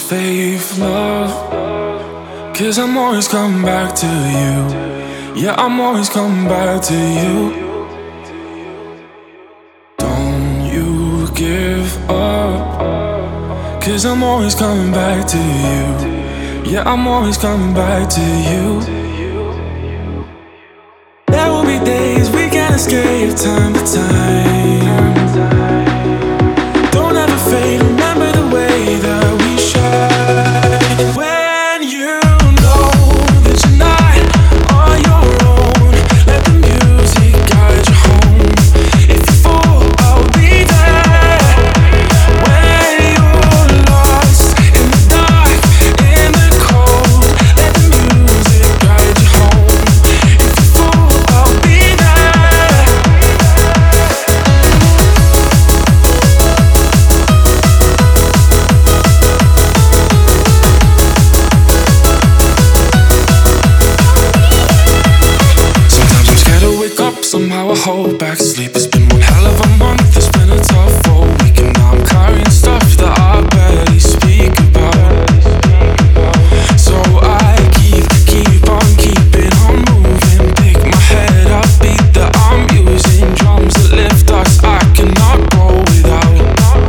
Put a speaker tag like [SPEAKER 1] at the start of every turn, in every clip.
[SPEAKER 1] faith, love. 'Cause I'm always coming back to you. Yeah, I'm always coming back to you. Don't you give up. 'Cause I'm always coming back to you. Yeah, I'm always coming back to you. There will be days we can escape time to time. Don't ever fade, remember the way that we shine. When you know that you're not on your own, let the music guide you home. If you fall, I'll be there. When you're lost in the dark, in the cold, let the music guide you home. If you fall, I'll be there. Sometimes I'm scared to wake up, somehow I hold back sleep. It's been one hell of a month, it's been a tough full week, and now I'm carrying stuff that I barely speak about. So I keep on keeping on moving, pick my head up, beat that I'm using, drums that lift us, I cannot go without.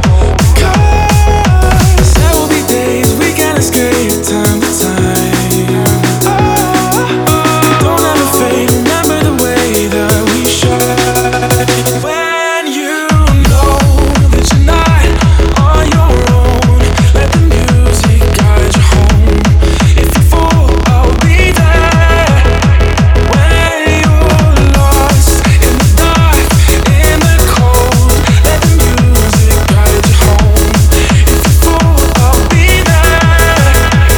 [SPEAKER 1] Because there will be days we can escape time to time. Don't ever fade, remember the way that we shine. When you know that you're not on your own, let the music guide you home. If you fall, I'll be there. When you're lost in the dark, in the cold, let the music guide you home. If you fall, I'll be there.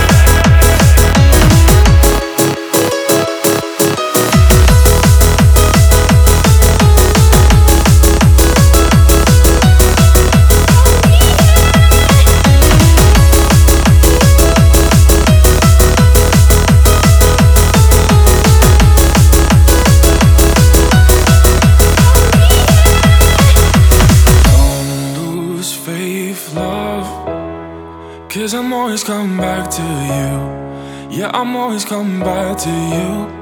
[SPEAKER 1] Don't lose faith, love. 'Cause I'm always coming back to you. Yeah, I'm always coming back to you.